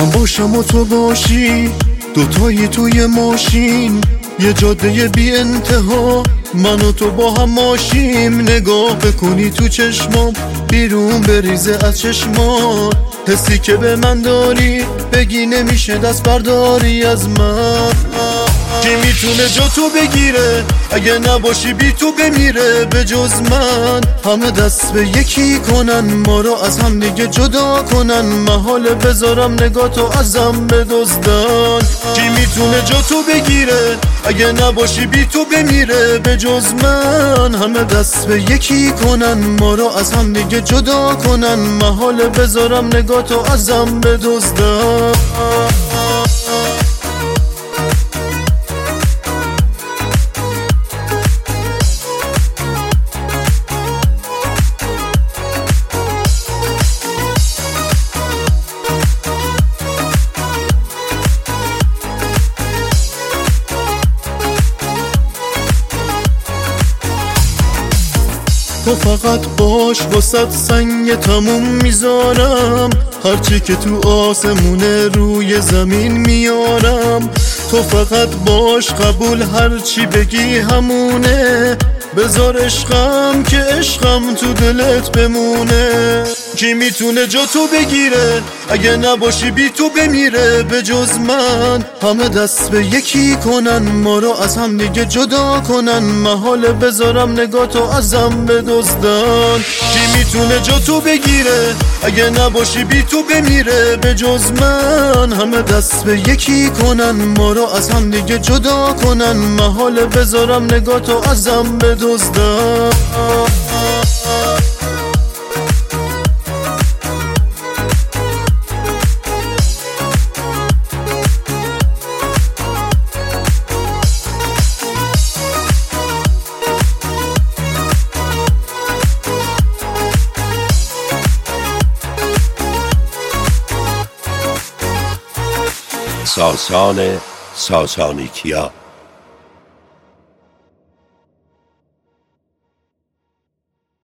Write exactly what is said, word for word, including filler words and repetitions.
من باشم و تو باشی، دوتایی توی ماشین، یه جاده بی انتها، من و تو با هم ماشیم. نگاه بکنی تو چشمام، بیرون بریزه از چشمات، حسی که به من داری بگی نمیشه دست برداری از من. کی میتونه جا تو بگیره، اگه نباشی بی تو بمیره. به جز من همه دست به یکی کنن، ما رو از هم دیگه جدا کنن. محاله بذارم نگاه تو ازم بدزدن. کی میتونه جا تو بگیره، اگه نباشی بی تو بمیره. به جز من همه دست به یکی کنن، ما رو از هم دیگه جدا کنن. محاله بذارم نگاه تو ازم بدزدن. تو فقط باش، واسه سنگ تموم میذارم، هرچی که تو آسمونه روی زمین میارم. تو فقط باش، قبول هرچی بگی همونه، بذار عشقم که عشقم تو دلت بمونه. کی میتونه جا تو بگیره، اگه نباشی بی تو بمیره. به جز من همه دست به یکی کنن، ما رو از هم دیگه جدا کنن. محاله بذارم نگاه تو ازم بدزدن. کی میتونه جا تو بگیره، اگه نباشی بی تو بمیره. به جز من همه دست به یکی کنن، ما رو از هم دیگه جدا کنن. محاله بذارم نگاه تو ازم بدزدن. ساسان ساسانیکیا